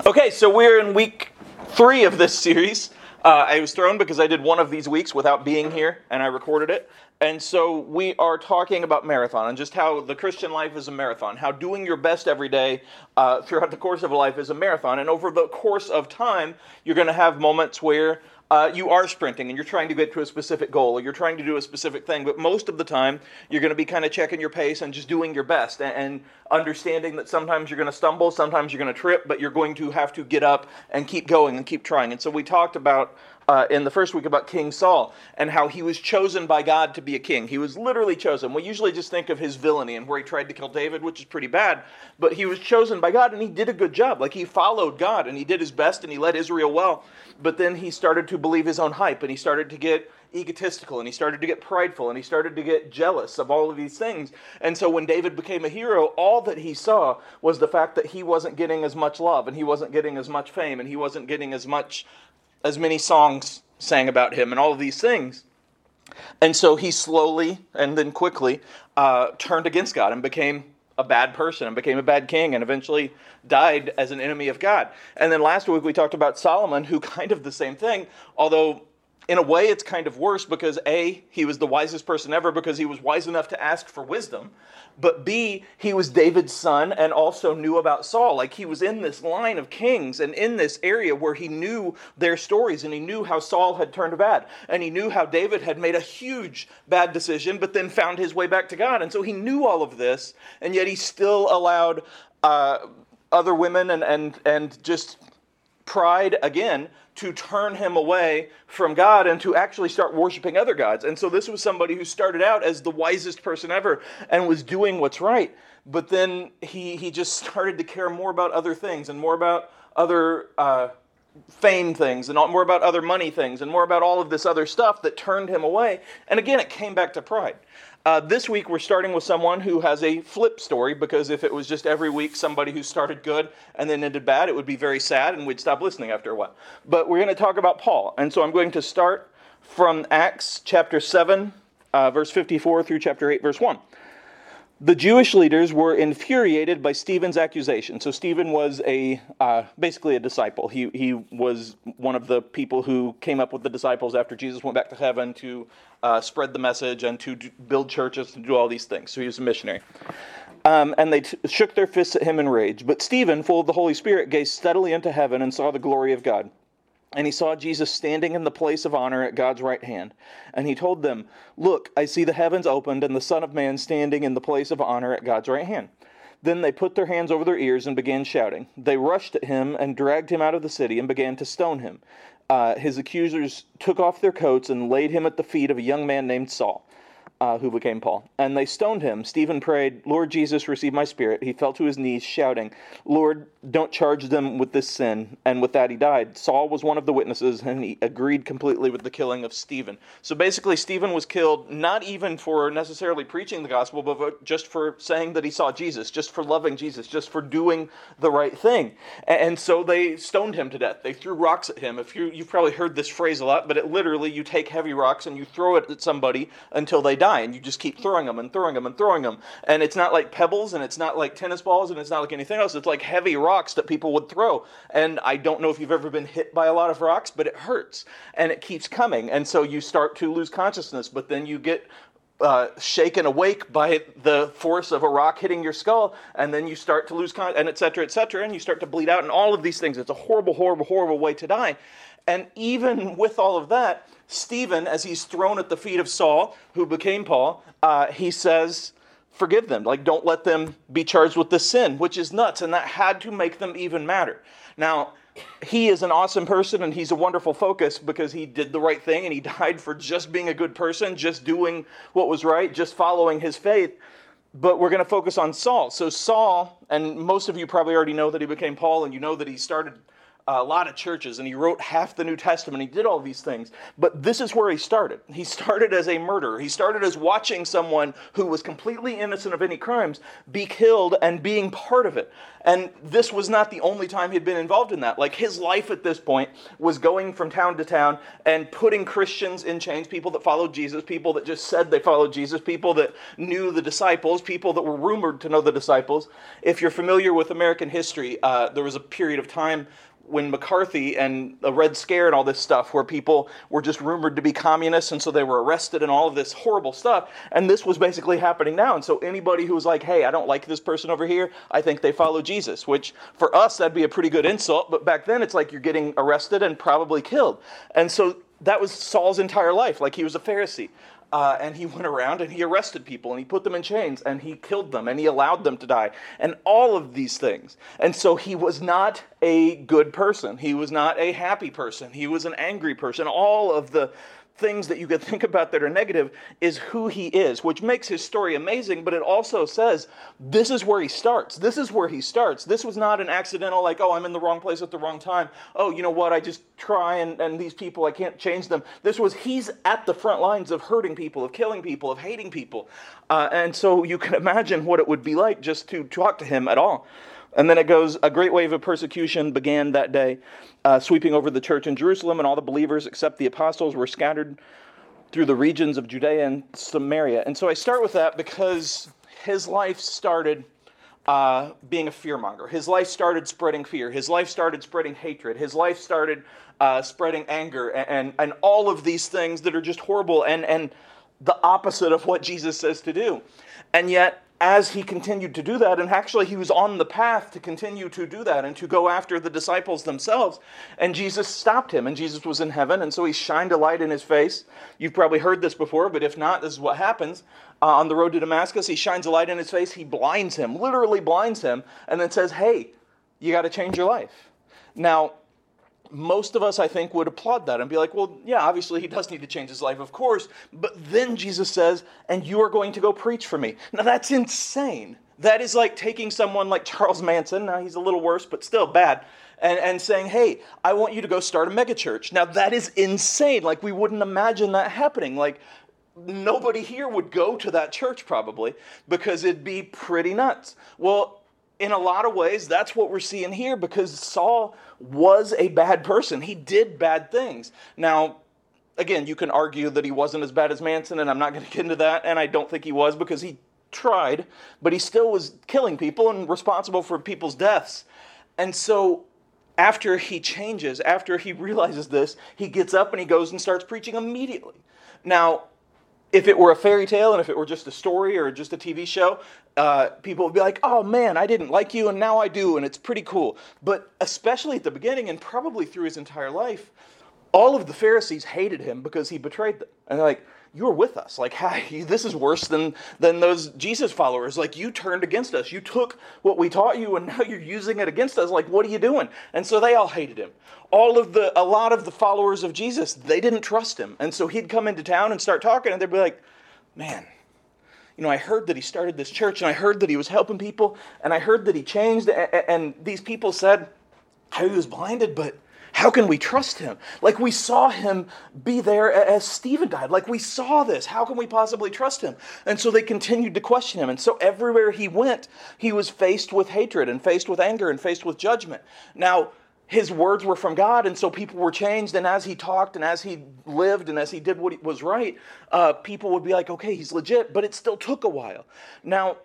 Okay, so we're in week 3 of this series. I was thrown because I did one of these weeks without being here, and I recorded it. And so we are talking about marathon and just how the Christian life is a marathon, how doing your best every day throughout the course of a life is a marathon. And over the course of time, you're going to have moments where you are sprinting and you're trying to get to a specific goal or you're trying to do a specific thing. But most of the time, you're going to be kind of checking your pace and just doing your best and understanding that sometimes you're going to stumble, sometimes you're going to trip, but you're going to have to get up and keep going and keep trying. And so we talked about in the first week about King Saul and how he was chosen by God to be a king. He was literally chosen. We usually just think of his villainy and where he tried to kill David, which is pretty bad, but he was chosen by God and he did a good job. Like, he followed God and he did his best and he led Israel well, but then he started to believe his own hype and he started to get egotistical and he started to get prideful and he started to get jealous of all of these things. And so when David became a hero, all that he saw was the fact that he wasn't getting as much love and he wasn't getting as much fame and he wasn't getting as many songs sang about him and all of these things. And so he slowly and then quickly turned against God and became a bad person and became a bad king and eventually died as an enemy of God. And then last week we talked about Solomon, who kind of the same thing, although in a way it's kind of worse because A, he was the wisest person ever because he was wise enough to ask for wisdom, but B, he was David's son and also knew about Saul. Like, he was in this line of kings and in this area where he knew their stories and he knew how Saul had turned bad and he knew how David had made a huge bad decision but then found his way back to God. And so he knew all of this, and yet he still allowed other women and just pride again to turn him away from God and to actually start worshiping other gods. And so this was somebody who started out as the wisest person ever and was doing what's right. But then he just started to care more about other things and more about other fame things and more about other money things and more about all of this other stuff that turned him away. And again, it came back to pride. This week we're starting with someone who has a flip story, because if it was just every week somebody who started good and then ended bad, it would be very sad and we'd stop listening after a while. But we're going to talk about Paul. And so I'm going to start from Acts chapter 7, verse 54 through chapter 8, verse 1. The Jewish leaders were infuriated by Stephen's accusation. So Stephen was basically a disciple. He was one of the people who came up with the disciples after Jesus went back to heaven to spread the message and to build churches and do all these things. So he was a missionary. And they shook their fists at him in rage. But Stephen, full of the Holy Spirit, gazed steadily into heaven and saw the glory of God. And he saw Jesus standing in the place of honor at God's right hand. And he told them, "Look, I see the heavens opened and the Son of Man standing in the place of honor at God's right hand." Then they put their hands over their ears and began shouting. They rushed at him and dragged him out of the city and began to stone him. His accusers took off their coats and laid him at the feet of a young man named Saul, who became Paul. And they stoned him. Stephen prayed, "Lord Jesus, receive my spirit." He fell to his knees, shouting, "Lord, don't charge them with this sin." And with that he died. Saul was one of the witnesses, and he agreed completely with the killing of Stephen. So basically, Stephen was killed not even for necessarily preaching the gospel, but just for saying that he saw Jesus, just for loving Jesus, just for doing the right thing. And so they stoned him to death. They threw rocks at him. You've probably heard this phrase a lot, but it literally, you take heavy rocks and you throw it at somebody until they die. And you just keep throwing them and throwing them and throwing them. And it's not like pebbles and it's not like tennis balls and it's not like anything else. It's like heavy rocks that people would throw. And I don't know if you've ever been hit by a lot of rocks, but it hurts. And it keeps coming. And so you start to lose consciousness, but then you get shaken awake by the force of a rock hitting your skull, and then you start to lose and et cetera, and you start to bleed out and all of these things. It's a horrible, horrible, horrible way to die. And even with all of that, Stephen, as he's thrown at the feet of Saul, who became Paul, he says, forgive them. Like, don't let them be charged with this sin, which is nuts. And that had to make them even madder. Now, he is an awesome person and he's a wonderful focus because he did the right thing and he died for just being a good person, just doing what was right, just following his faith. But we're going to focus on Saul. So Saul, and most of you probably already know that he became Paul and you know that he started a lot of churches, and he wrote half the New Testament. He did all these things. But this is where he started. He started as a murderer. He started as watching someone who was completely innocent of any crimes be killed and being part of it. And this was not the only time he'd been involved in that. Like, his life at this point was going from town to town and putting Christians in chains, people that followed Jesus, people that just said they followed Jesus, people that knew the disciples, people that were rumored to know the disciples. If you're familiar with American history, there was a period of time when McCarthy and the Red Scare and all this stuff, where people were just rumored to be communists, and so they were arrested and all of this horrible stuff, and this was basically happening now. And so anybody who was like, hey, I don't like this person over here, I think they follow Jesus, which for us, that'd be a pretty good insult, but back then it's like you're getting arrested and probably killed. And so that was Saul's entire life. Like, he was a Pharisee. And he went around and he arrested people and he put them in chains and he killed them and he allowed them to die and all of these things. And so he was not a good person. He was not a happy person. He was an angry person. All of the things that you could think about that are negative is who he is, which makes his story amazing, but it also says this is where he starts. This is where he starts. This was not an accidental, like, oh, I'm in the wrong place at the wrong time. Oh, you know what, I just try and these people, I can't change them. This was, he's at the front lines of hurting people, of killing people, of hating people. And so you can imagine what it would be like just to talk to him at all. And then it goes, a great wave of persecution began that day, sweeping over the church in Jerusalem, and all the believers except the apostles were scattered through the regions of Judea and Samaria. And so I start with that because his life started being a fearmonger. His life started spreading fear. His life started spreading hatred. His life started spreading anger and all of these things that are just horrible and the opposite of what Jesus says to do. And yet, as he continued to do that, and actually he was on the path to continue to do that and to go after the disciples themselves, and Jesus stopped him, and Jesus was in heaven, and so he shined a light in his face. You've probably heard this before, but if not, this is what happens. On the road to Damascus, he shines a light in his face, he blinds him, literally blinds him, and then says, hey, you got to change your life. Now, most of us, I think, would applaud that and be like, well, yeah, obviously he does need to change his life, of course. But then Jesus says, and you are going to go preach for me. Now, that's insane. That is like taking someone like Charles Manson, now he's a little worse, but still bad, and saying, hey, I want you to go start a megachurch. Now, that is insane. Like, we wouldn't imagine that happening. Like, nobody here would go to that church probably because it'd be pretty nuts. Well, in a lot of ways, that's what we're seeing here because Saul was a bad person. He did bad things. Now, again, you can argue that he wasn't as bad as Manson, and I'm not going to get into that, and I don't think he was because he tried, but he still was killing people and responsible for people's deaths. And so after he changes, after he realizes this, he gets up and he goes and starts preaching immediately. Now, if it were a fairy tale and if it were just a story or just a TV show, people would be like, oh man, I didn't like you and now I do and it's pretty cool. But especially at the beginning and probably through his entire life, all of the Pharisees hated him because he betrayed them. And they're like, you were with us. Like, this is worse than those Jesus followers. Like, you turned against us. You took what we taught you and now you're using it against us. Like, what are you doing? And so they all hated him. A lot of the followers of Jesus, they didn't trust him. And so he'd come into town and start talking and they'd be like, man, you know, I heard that he started this church and I heard that he was helping people and I heard that he changed. And these people said how he was blinded, but how can we trust him? Like, we saw him be there as Stephen died. Like, we saw this. How can we possibly trust him? And so they continued to question him. And so everywhere he went, he was faced with hatred and faced with anger and faced with judgment. Now, his words were from God, and so people were changed. And as he talked and as he lived and as he did what was right, people would be like, okay, he's legit. But it still took a while. Now,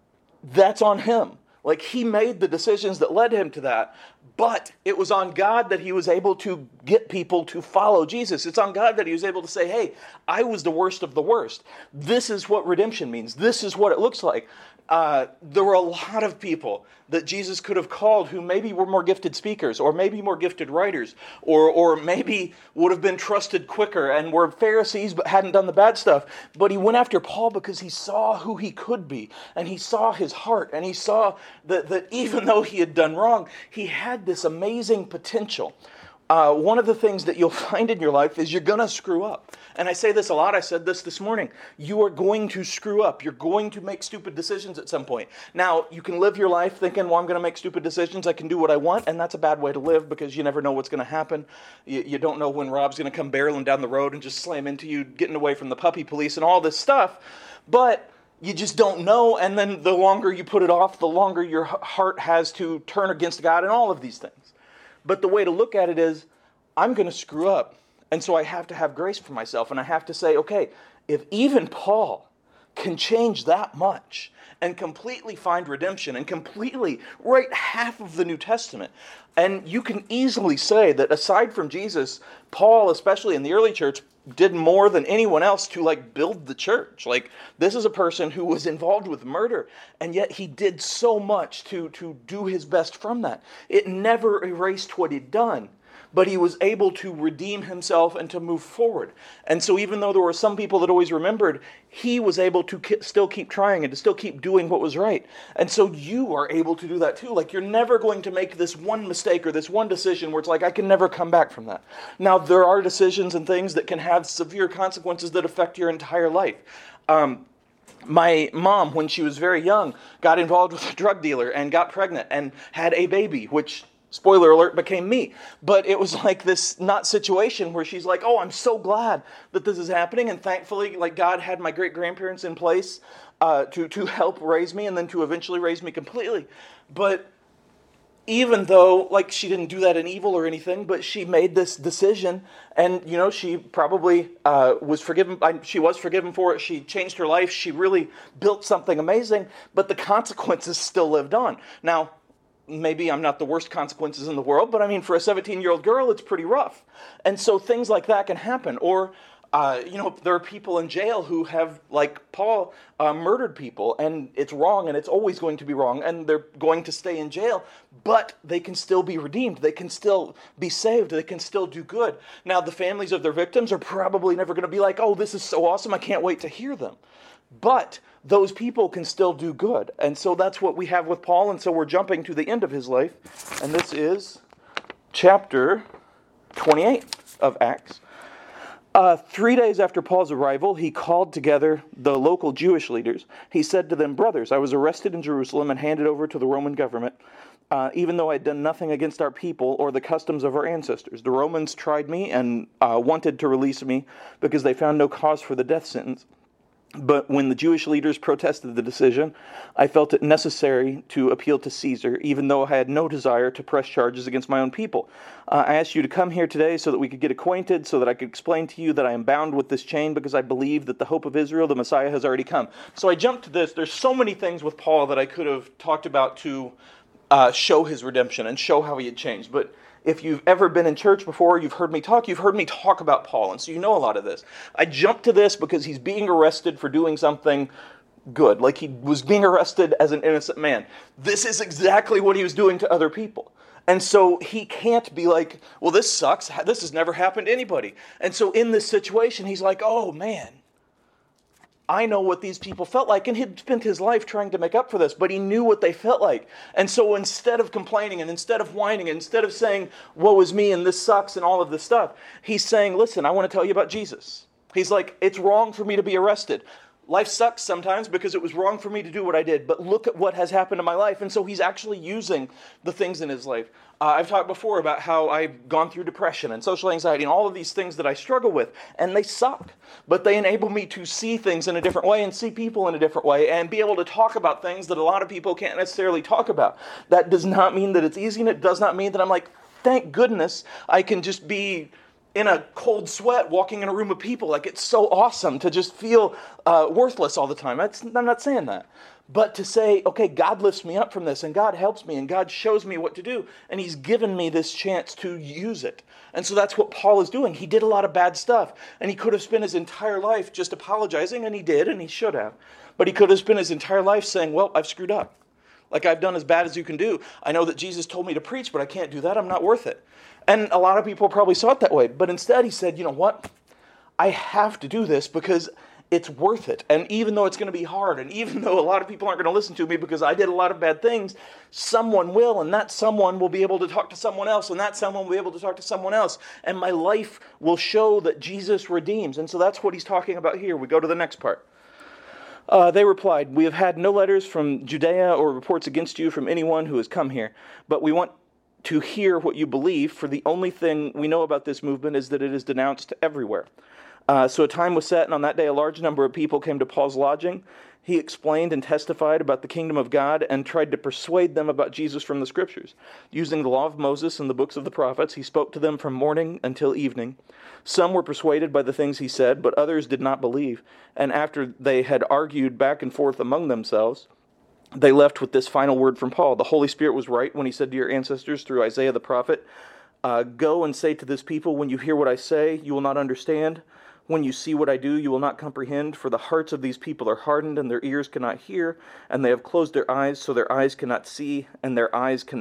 that's on him. Like, he made the decisions that led him to that. But it was on God that he was able to get people to follow Jesus. It's on God that he was able to say, hey, I was the worst of the worst. This is what redemption means. This is what it looks like. There were a lot of people that Jesus could have called who maybe were more gifted speakers or maybe more gifted writers or maybe would have been trusted quicker and were Pharisees but hadn't done the bad stuff. But he went after Paul because he saw who he could be and he saw his heart and he saw that even though he had done wrong, he had this amazing potential. one of the things that you'll find in your life is you're going to screw up. And I say this a lot. I said this morning. You are going to screw up. You're going to make stupid decisions at some point. Now, you can live your life thinking, well, I'm going to make stupid decisions. I can do what I want. And that's a bad way to live because you never know what's going to happen. You don't know when Rob's going to come barreling down the road and just slam into you, getting away from the puppy police and all this stuff. But you just don't know. And then the longer you put it off, the longer your heart has to turn against God and all of these things. But the way to look at it is, I'm going to screw up. And so I have to have grace for myself. And I have to say, okay, if even Paul can change that much and completely find redemption and completely write half of the New Testament, and you can easily say that aside from Jesus, Paul, especially in the early church, did more than anyone else to build the church. This is a person who was involved with murder, and yet he did so much to do his best from that. It never erased what he'd done, but he was able to redeem himself and to move forward. And so even though there were some people that always remembered, he was able to still keep trying and to still keep doing what was right. And so you are able to do that too. You're never going to make this one mistake or this one decision where it's I can never come back from that. Now, there are decisions and things that can have severe consequences that affect your entire life. My mom, when she was very young, got involved with a drug dealer and got pregnant and had a baby, which, spoiler alert, became me. But it was this not situation where she's oh, I'm so glad that this is happening. And thankfully, God had my great-grandparents in place to help raise me and then to eventually raise me completely. But even though, she didn't do that in evil or anything, but she made this decision, and, she probably was forgiven. She was forgiven for it. She changed her life. She really built something amazing, but the consequences still lived on. Now, maybe I'm not the worst consequences in the world, but for a 17-year-old girl, it's pretty rough. And so things like that can happen. Or, there are people in jail who have, like Paul, murdered people, and it's wrong, and it's always going to be wrong, and they're going to stay in jail, but they can still be redeemed. They can still be saved. They can still do good. Now, the families of their victims are probably never going to be oh, this is so awesome, I can't wait to hear them. But those people can still do good. And so that's what we have with Paul. And so we're jumping to the end of his life. And this is chapter 28 of Acts. 3 days after Paul's arrival, he called together the local Jewish leaders. He said to them, "Brothers, I was arrested in Jerusalem and handed over to the Roman government, even though I had done nothing against our people or the customs of our ancestors. The Romans tried me and wanted to release me because they found no cause for the death sentence. But when the Jewish leaders protested the decision, I felt it necessary to appeal to Caesar, even though I had no desire to press charges against my own people. I asked you to come here today so that we could get acquainted, so that I could explain to you that I am bound with this chain because I believe that the hope of Israel, the Messiah, has already come." So I jumped to this. There's so many things with Paul that I could have talked about to show his redemption and show how he had changed. But if you've ever been in church before, you've heard me talk about Paul, and so you know a lot of this. I jumped to this because he's being arrested for doing something good. He was being arrested as an innocent man. This is exactly what he was doing to other people. And so he can't be well, this sucks. This has never happened to anybody. And so in this situation, he's oh man, I know what these people felt like, and he'd spent his life trying to make up for this, but he knew what they felt like. And so instead of complaining, and instead of whining, and instead of saying, woe is me, and this sucks, and all of this stuff, he's saying, listen, I want to tell you about Jesus. He's it's wrong for me to be arrested. Life sucks sometimes because it was wrong for me to do what I did, but look at what has happened in my life. And so he's actually using the things in his life. I've talked before about how I've gone through depression and social anxiety and all of these things that I struggle with, and they suck. But they enable me to see things in a different way and see people in a different way and be able to talk about things that a lot of people can't necessarily talk about. That does not mean that it's easy, and it does not mean that I'm thank goodness I can just be in a cold sweat walking in a room of people. It's so awesome to just feel worthless all the time. I'm not saying that. But to say, okay, God lifts me up from this, and God helps me, and God shows me what to do, and he's given me this chance to use it. And so that's what Paul is doing. He did a lot of bad stuff, and he could have spent his entire life just apologizing, and he did, and he should have. But he could have spent his entire life saying, well, I've screwed up. I've done as bad as you can do. I know that Jesus told me to preach, but I can't do that. I'm not worth it. And a lot of people probably saw it that way. But instead he said, you know what? I have to do this because it's worth it. And even though it's going to be hard, and even though a lot of people aren't going to listen to me because I did a lot of bad things, someone will, and that someone will be able to talk to someone else, and that someone will be able to talk to someone else, and my life will show that Jesus redeems. And so that's what he's talking about here. We go to the next part. They replied, "We have had no letters from Judea or reports against you from anyone who has come here, but we want to hear what you believe, for the only thing we know about this movement is that it is denounced everywhere." So a time was set, and on that day a large number of people came to Paul's lodging. He explained and testified about the kingdom of God and tried to persuade them about Jesus from the Scriptures. Using the law of Moses and the books of the prophets, he spoke to them from morning until evening. Some were persuaded by the things he said, but others did not believe. And after they had argued back and forth among themselves, they left with this final word from Paul. "The Holy Spirit was right when he said to your ancestors through Isaiah the prophet, 'Go and say to this people, when you hear what I say, you will not understand. When you see what I do, you will not comprehend, for the hearts of these people are hardened, and their ears cannot hear, and they have closed their eyes, so their eyes cannot see, and their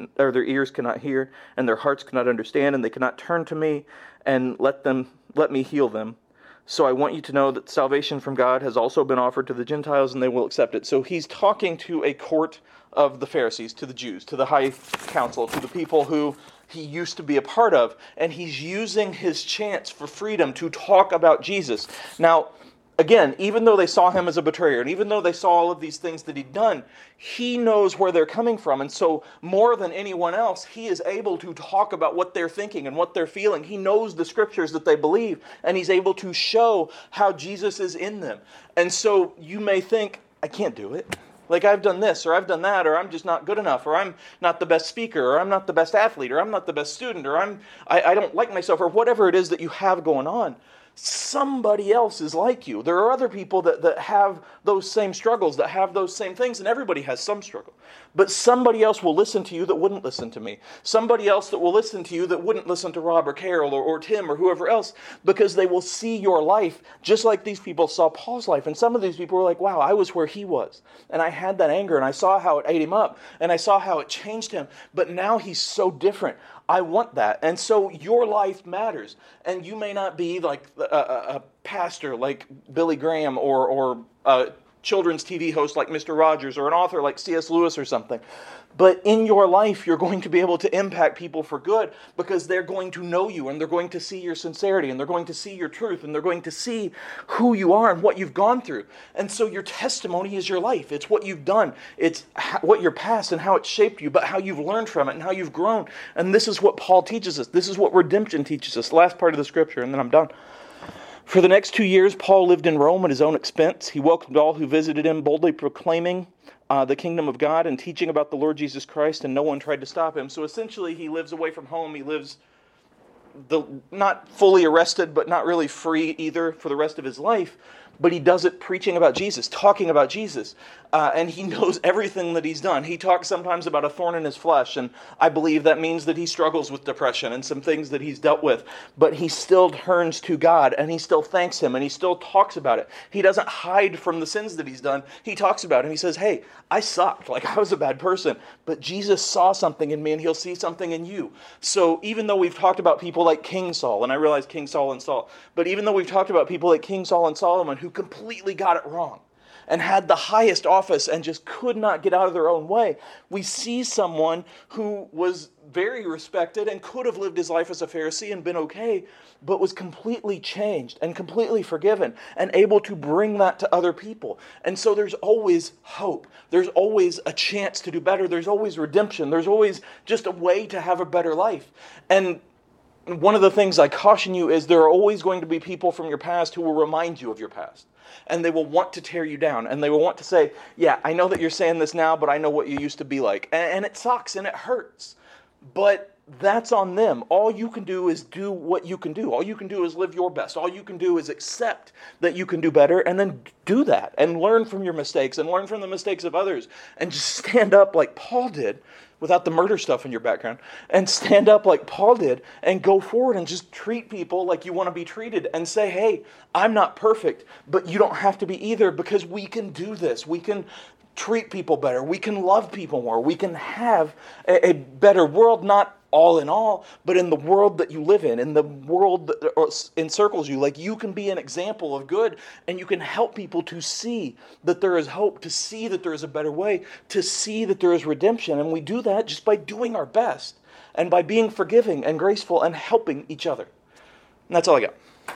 ears cannot hear, and their hearts cannot understand, and they cannot turn to me and let me heal them. So I want you to know that salvation from God has also been offered to the Gentiles, and they will accept it.'" So he's talking to a court of the Pharisees, to the Jews, to the high council, to the people who he used to be a part of, and he's using his chance for freedom to talk about Jesus. Now, again, even though they saw him as a betrayer, and even though they saw all of these things that he'd done, he knows where they're coming from, and so more than anyone else, he is able to talk about what they're thinking and what they're feeling. He knows the scriptures that they believe, and he's able to show how Jesus is in them. And so you may think, I can't do it. Like, I've done this, or I've done that, or I'm just not good enough, or I'm not the best speaker, or I'm not the best athlete, or I'm not the best student, or I don't like myself, or whatever it is that you have going on. Somebody else is like you. There are other people that have those same struggles, that have those same things, and everybody has some struggle. But somebody else will listen to you that wouldn't listen to me. Somebody else that will listen to you that wouldn't listen to Rob or Carol or Tim or whoever else, because they will see your life just like these people saw Paul's life. And some of these people were like, wow, I was where he was. And I had that anger, and I saw how it ate him up, and I saw how it changed him. But now he's so different. I want that. And so your life matters. And you may not be like a pastor like Billy Graham or a children's TV host like Mr. Rogers or an author like C.S. Lewis or something. But in your life, you're going to be able to impact people for good because they're going to know you, and they're going to see your sincerity, and they're going to see your truth, and they're going to see who you are and what you've gone through. And so your testimony is your life. It's what you've done. It's what your past and how it shaped you, but how you've learned from it and how you've grown. And this is what Paul teaches us. This is what redemption teaches us. Last part of the scripture, and then I'm done. For the next 2 years, Paul lived in Rome at his own expense. He welcomed all who visited him, boldly proclaiming the kingdom of God and teaching about the Lord Jesus Christ, and no one tried to stop him. So essentially, he lives away from home. He lives not fully arrested, but not really free either for the rest of his life. But he does it preaching about Jesus, talking about Jesus. And he knows everything that he's done. He talks sometimes about a thorn in his flesh, and I believe that means that he struggles with depression and some things that he's dealt with. But he still turns to God, and he still thanks him, and he still talks about it. He doesn't hide from the sins that he's done. He talks about it, and he says, hey, I sucked. Like, I was a bad person. But Jesus saw something in me, and he'll see something in you. So even though we've talked about people like King Saul, and I realize King Saul and Saul, but even though we've talked about people like King Saul and Solomon who completely got it wrong and had the highest office and just could not get out of their own way, we see someone who was very respected and could have lived his life as a Pharisee and been okay, but was completely changed and completely forgiven and able to bring that to other people. And so there's always hope. There's always a chance to do better. There's always redemption. There's always just a way to have a better life. And one of the things I caution you is there are always going to be people from your past who will remind you of your past. And they will want to tear you down. And they will want to say, yeah, I know that you're saying this now, but I know what you used to be like. And it sucks and it hurts. But that's on them. All you can do is do what you can do. All you can do is live your best. All you can do is accept that you can do better and then do that and learn from your mistakes and learn from the mistakes of others and just stand up like Paul did without the murder stuff in your background, and stand up like Paul did and go forward and just treat people like you want to be treated and say, hey, I'm not perfect, but you don't have to be either, because we can do this. We can treat people better. We can love people more. We can have a better world, not all in all, but in the world that you live in the world that encircles you. Like, you can be an example of good, and you can help people to see that there is hope, to see that there is a better way, to see that there is redemption. And we do that just by doing our best and by being forgiving and graceful and helping each other. And that's all I got.